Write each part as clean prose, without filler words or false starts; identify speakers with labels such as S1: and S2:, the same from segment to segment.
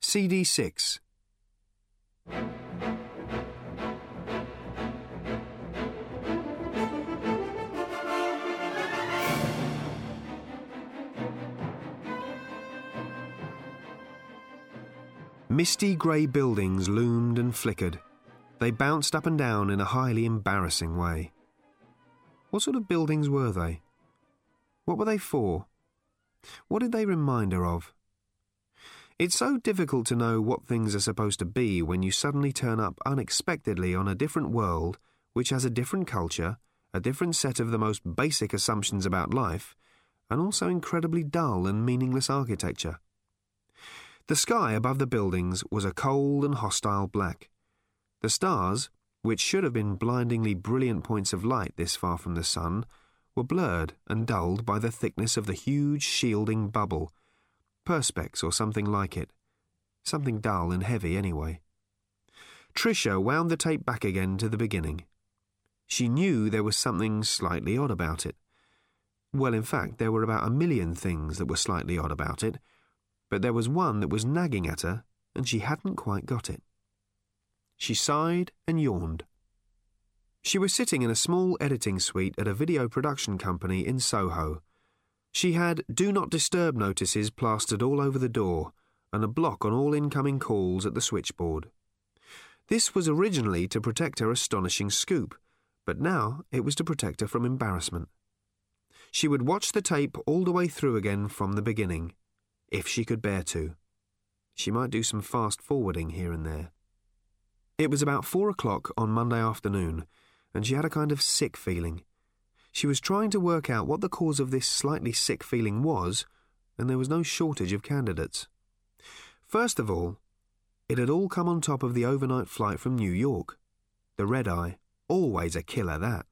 S1: CD6. Misty grey buildings loomed and flickered. They bounced up and down in a highly embarrassing way. What sort of buildings were they? What were they for? What did they remind her of? It's so difficult to know what things are supposed to be when you suddenly turn up unexpectedly on a different world which has a different culture, a different set of the most basic assumptions about life, and also incredibly dull and meaningless architecture. The sky above the buildings was a cold and hostile black. The stars, which should have been blindingly brilliant points of light this far from the sun, were blurred and dulled by the thickness of the huge shielding bubble, perspex or something like it. Something dull and heavy anyway. Tricia wound the tape back again to the beginning. She knew there was something slightly odd about it. Well, in fact, there were about 1,000,000 things that were slightly odd about it, but there was one that was nagging at her, and she hadn't quite got it. She sighed and yawned. She was sitting in a small editing suite at a video production company in Soho. She had Do Not Disturb notices plastered all over the door and a block on all incoming calls at the switchboard. This was originally to protect her astonishing scoop, but now it was to protect her from embarrassment. She would watch the tape all the way through again from the beginning, if she could bear to. She might do some fast-forwarding here and there. It was about 4 o'clock on Monday afternoon, and she had a kind of sick feeling. She was trying to work out what the cause of this slightly sick feeling was, and there was no shortage of candidates. First of all, it had all come on top of the overnight flight from New York. The red-eye, always a killer, that.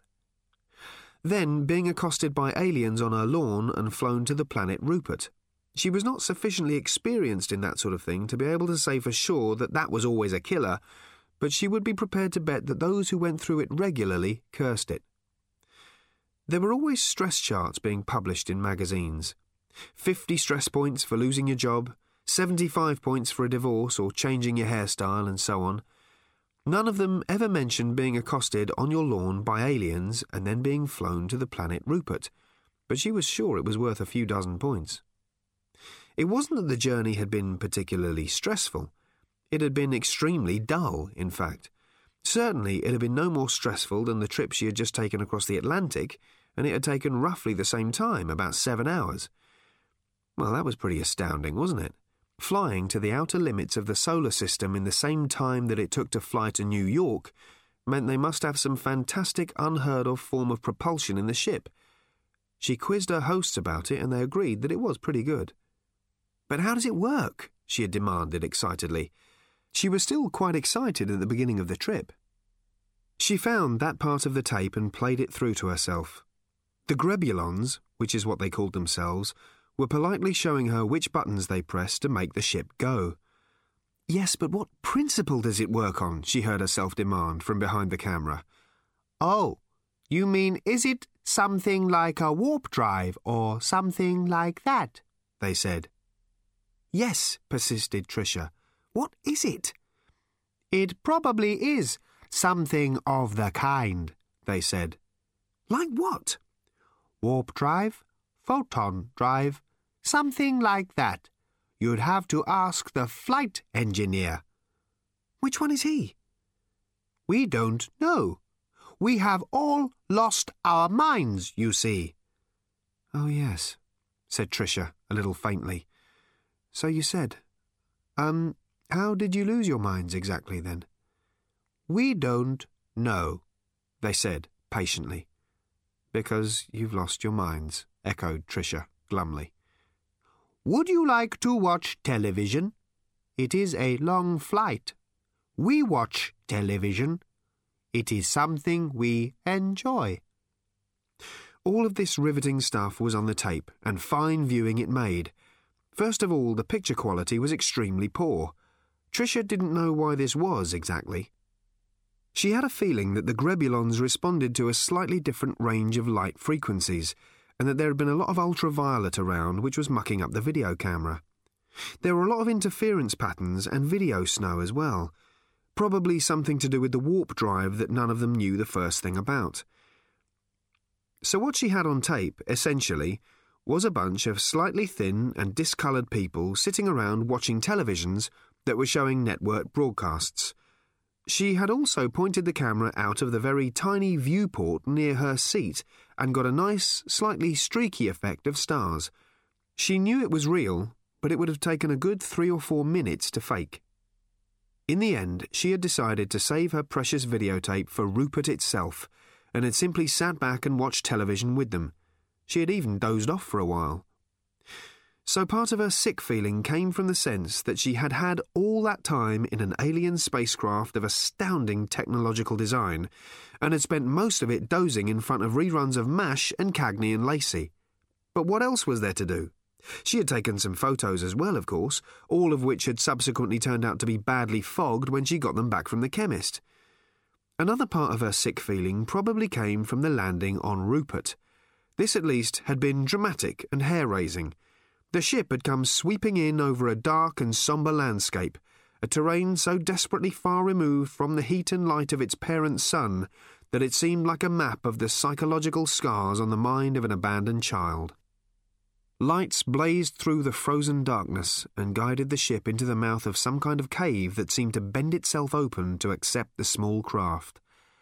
S1: Then being accosted by aliens on her lawn and flown to the planet Rupert. She was not sufficiently experienced in that sort of thing to be able to say for sure that that was always a killer, but she would be prepared to bet that those who went through it regularly cursed it. There were always stress charts being published in magazines. 50 stress points for losing your job, 75 points for a divorce or changing your hairstyle, and so on. None of them ever mentioned being accosted on your lawn by aliens and then being flown to the planet Rupert, but she was sure it was worth a few dozen points. It wasn't that the journey had been particularly stressful. It had been extremely dull, in fact. Certainly it had been no more stressful than the trip she had just taken across the Atlantic, and it had taken roughly the same time, about 7 hours. Well, that was pretty astounding, wasn't it? Flying to the outer limits of the solar system in the same time that it took to fly to New York meant they must have some fantastic, unheard-of form of propulsion in the ship. She quizzed her hosts about it, and they agreed that it was pretty good. "But how does it work?" she had demanded excitedly. She was still quite excited at the beginning of the trip. She found that part of the tape and played it through to herself. The Grebulons, which is what they called themselves, were politely showing her which buttons they pressed to make the ship go. "Yes, but what principle does it work on?" she heard herself demand from behind the camera. "Oh, you mean is it something like a warp drive or something like that?" they said. "Yes," persisted Tricia. "What is it?" "It probably is something of the kind," they said. "Like what?" "Warp drive, photon drive, something like that. You'd have to ask the flight engineer." "Which one is he?" "We don't know. We have all lost our minds, you see." "Oh, yes," said Tricia, a little faintly. "So you said. How did you lose your minds exactly, then?" "We don't know," they said, patiently. "Because you've lost your minds," echoed Tricia, glumly. "Would you like to watch television? It is a long flight. We watch television. It is something we enjoy." All of this riveting stuff was on the tape, and fine viewing it made. First of all, the picture quality was extremely poor. Tricia didn't know why this was exactly. She had a feeling that the Grebulons responded to a slightly different range of light frequencies, and that there had been a lot of ultraviolet around which was mucking up the video camera. There were a lot of interference patterns and video snow as well, probably something to do with the warp drive that none of them knew the first thing about. So what she had on tape, essentially, was a bunch of slightly thin and discoloured people sitting around watching televisions that were showing network broadcasts. She had also pointed the camera out of the very tiny viewport near her seat and got a nice, slightly streaky effect of stars. She knew it was real, but it would have taken a good 3 or 4 minutes to fake. In the end, she had decided to save her precious videotape for Rupert itself, and had simply sat back and watched television with them. She had even dozed off for a while. So part of her sick feeling came from the sense that she had had all that time in an alien spacecraft of astounding technological design, and had spent most of it dozing in front of reruns of MASH and Cagney and Lacey. But what else was there to do? She had taken some photos as well, of course, all of which had subsequently turned out to be badly fogged when she got them back from the chemist. Another part of her sick feeling probably came from the landing on Rupert. This, at least, had been dramatic and hair-raising. The ship had come sweeping in over a dark and sombre landscape, a terrain so desperately far removed from the heat and light of its parent sun that it seemed like a map of the psychological scars on the mind of an abandoned child. Lights blazed through the frozen darkness and guided the ship into the mouth of some kind of cave that seemed to bend itself open to accept the small craft.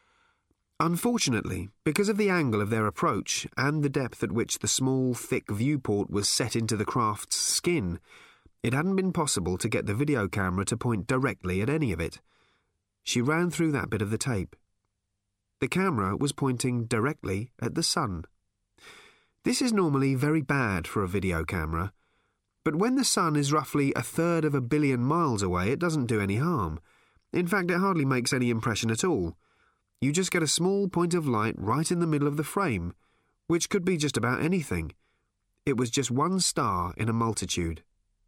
S1: Unfortunately, because of the angle of their approach and the depth at which the small, thick viewport was set into the craft's skin, it hadn't been possible to get the video camera to point directly at any of it. She ran through that bit of the tape. The camera was pointing directly at the sun. This is normally very bad for a video camera, but when the sun is roughly 1/3 of a billion miles away, it doesn't do any harm. In fact, it hardly makes any impression at all. You just get a small point of light right in the middle of the frame, which could be just about anything. It was just one star in a multitude.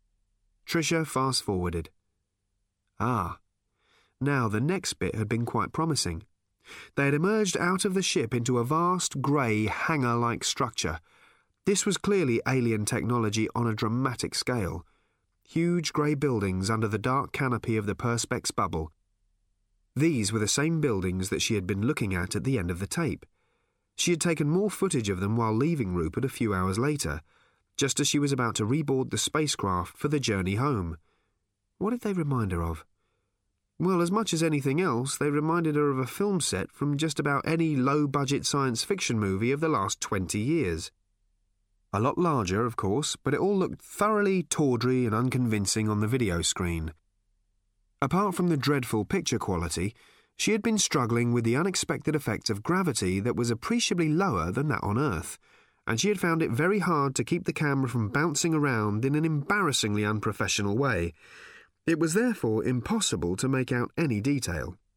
S1: Tricia fast-forwarded. Now the next bit had been quite promising. They had emerged out of the ship into a vast, grey, hangar-like structure. This was clearly alien technology on a dramatic scale. Huge grey buildings under the dark canopy of the Perspex bubble. These were the same buildings that she had been looking at the end of the tape. She had taken more footage of them while leaving Rupert a few hours later, just as she was about to reboard the spacecraft for the journey home. What did they remind her of? Well, as much as anything else, they reminded her of a film set from just about any low-budget science fiction movie of the last 20 years. A lot larger, of course, but it all looked thoroughly tawdry and unconvincing on the video screen. Apart from the dreadful picture quality, she had been struggling with the unexpected effects of gravity that was appreciably lower than that on Earth, and she had found it very hard to keep the camera from bouncing around in an embarrassingly unprofessional way. It was therefore impossible to make out any detail.